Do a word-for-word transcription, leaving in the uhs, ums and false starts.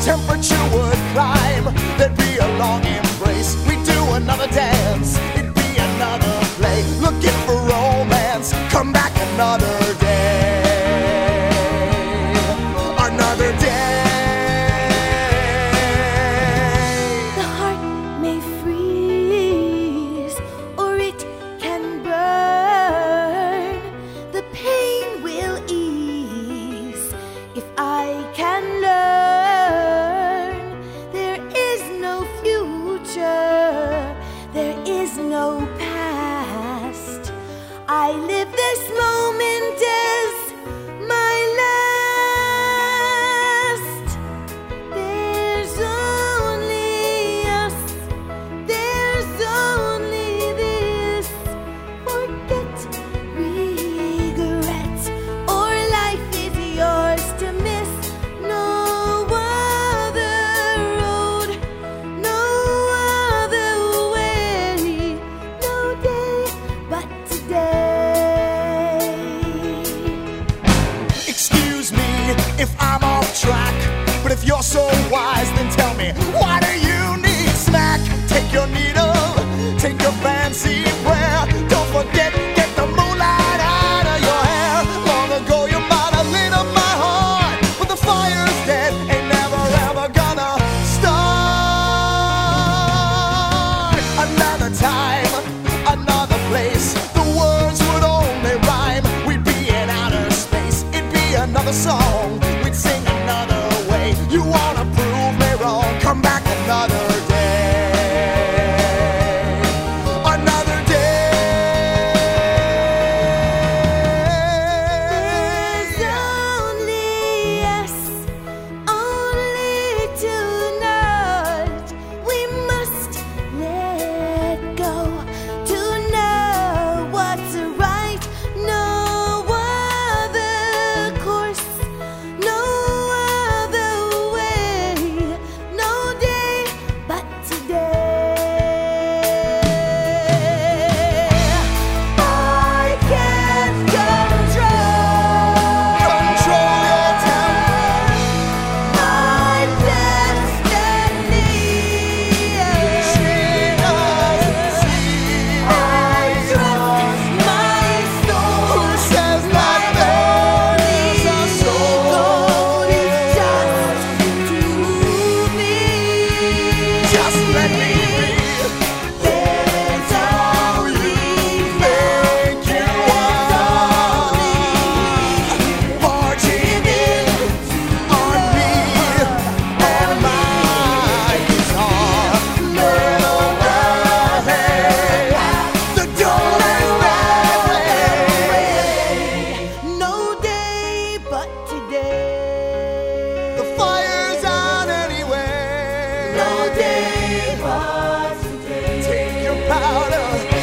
temperature would climb. There'd be a long embrace. We'd do another dance. It'd be another play. Looking for romance. Come back another day. Another day. The heart may freeze, or it can burn. The pain will ease if I can learn. There is no future, there is no past. I live this moment as my last. There's only us, there's only this. Forget regret, or life is yours to miss. No other road, no other way, no day but today. Excuse me if I'm off track, but if you're so wise, then tell me, why do you need smack? Take your needle, take your fancy prayer. Don't forget, get the moonlight out of your hair. Long ago you might have lit up my heart, but the fire's dead, ain't never ever gonna start. Another time, another place, the words would only rhyme. We'd be in outer space, it'd be another song. We'd sing another way. You wanna prove me wrong? Come back another day. Another day. There's only us, only tonight. We must let go to know what's right. No other course, no other way, no day but today. I can't control Control your temper. my destiny. She doesn't see. I trust my soul. Who says that there's a soul? God is just to me. Just let me be. There's only Make you are marching in on me and my guitar. Little way, the door is that way. no day but today. The fire's out anyway. No day but today. Take your powder.